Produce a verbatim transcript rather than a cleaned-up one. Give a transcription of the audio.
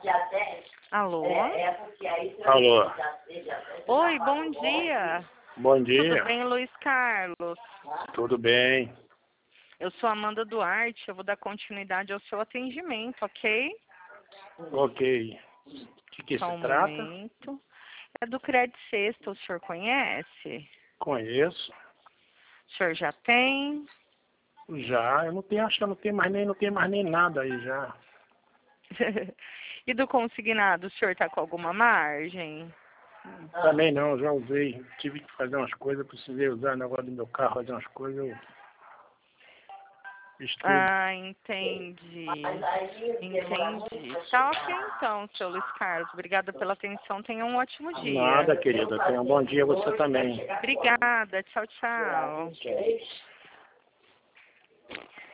Alô? Alô. Oi, bom dia. Bom dia. Tudo bem, Luiz Carlos? Tudo bem. Eu sou Amanda Duarte, eu vou dar continuidade ao seu atendimento, ok? Ok. O que, que Só se um trata? momento. É do Crédito Sexta, o senhor conhece? Conheço. O senhor já tem? Já. Eu não tenho, acho que eu não tenho mais nem, não tenho mais nem nada aí já. E do consignado, o senhor está com alguma margem? Também não, já usei. Tive que fazer umas coisas, precisei usar o negócio do meu carro, fazer umas coisas, eu fiz tudo. Ah, entendi. Entendi. Tá ok então, seu Luiz Carlos. Obrigada pela atenção. Tenha um ótimo dia. Nada, querida. Tenha um bom dia você também. Obrigada. Tchau, tchau.